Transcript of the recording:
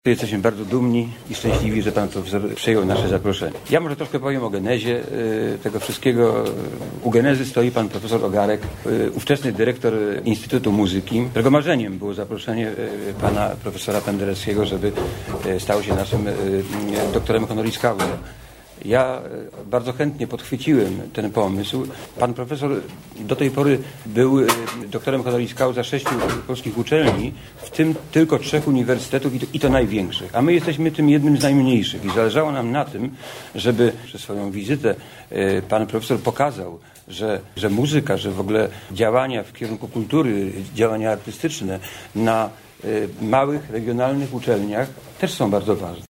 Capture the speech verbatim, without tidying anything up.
Jesteśmy bardzo dumni i szczęśliwi, że pan profesor przyjął nasze zaproszenie. Ja może troszkę powiem o genezie y, tego wszystkiego. U genezy stoi pan profesor Ogarek, y, ówczesny dyrektor Instytutu Muzyki, którego marzeniem było zaproszenie y, pana profesora Pendereckiego, żeby y, stał się naszym y, y, doktorem honoris causa. Ja bardzo chętnie podchwyciłem ten pomysł. Pan profesor do tej pory był doktorem honoris causa sześciu polskich uczelni, w tym tylko trzech uniwersytetów i to, i to największych. A my jesteśmy tym jednym z najmniejszych i zależało nam na tym, żeby przez swoją wizytę pan profesor pokazał, że, że muzyka, że w ogóle działania w kierunku kultury, działania artystyczne na małych, regionalnych uczelniach też są bardzo ważne.